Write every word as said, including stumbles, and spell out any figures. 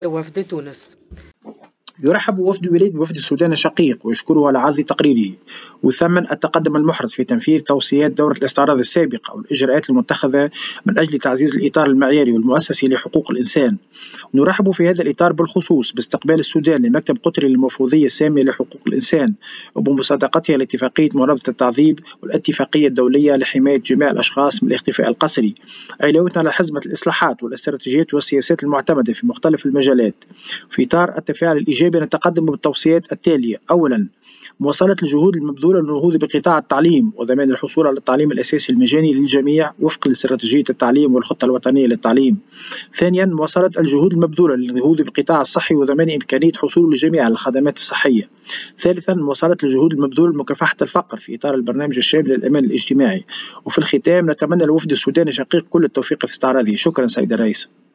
وفد تونس. يرحب وفد بلاد بوفد السودان الشقيق ويشكره على عرض تقريره، وثمن التقدم المحرز في تنفيذ توصيات دورة الاستعراض السابقة والإجراءات المتخذة من أجل تعزيز الإطار المعياري والمؤسسي لحقوق الإنسان. نرحب في هذا الإطار بالخصوص باستقبال السودان لمكتب قطري للمفوضية السامية لحقوق الإنسان وبمصادقتها لاتفاقية مرابطة التعذيب والاتفاقية الدولية لحماية جميع الأشخاص من الاختفاء القسري، علاوة على حزمة الإصلاحات والاستراتيجيات والسياسات المعتمدة في مختلف المجالات. في إطار التفاعل الإيجابي نتقدم بالتوصيات التالية: أولا، مواصلة الجهود المبذولة للنهوض بقطاع التعليم وضمان الحصول على التعليم الأساسي المجاني للجميع وفق لاستراتيجية التعليم والخطة الوطنية للتعليم. ثانيا، مواصلة الجهود المبذولة للنهوض بالقطاع الصحي وضمان إمكانية حصول الجميع على الخدمات الصحية. ثالثا، مواصلة الجهود المبذولة لمكافحة الفقر في إطار البرنامج الشامل للأمان الاجتماعي. وفي الختام، نتمنى لوفد السودان الشقيق كل التوفيق في استعراضه. شكرا سيد الرئيس.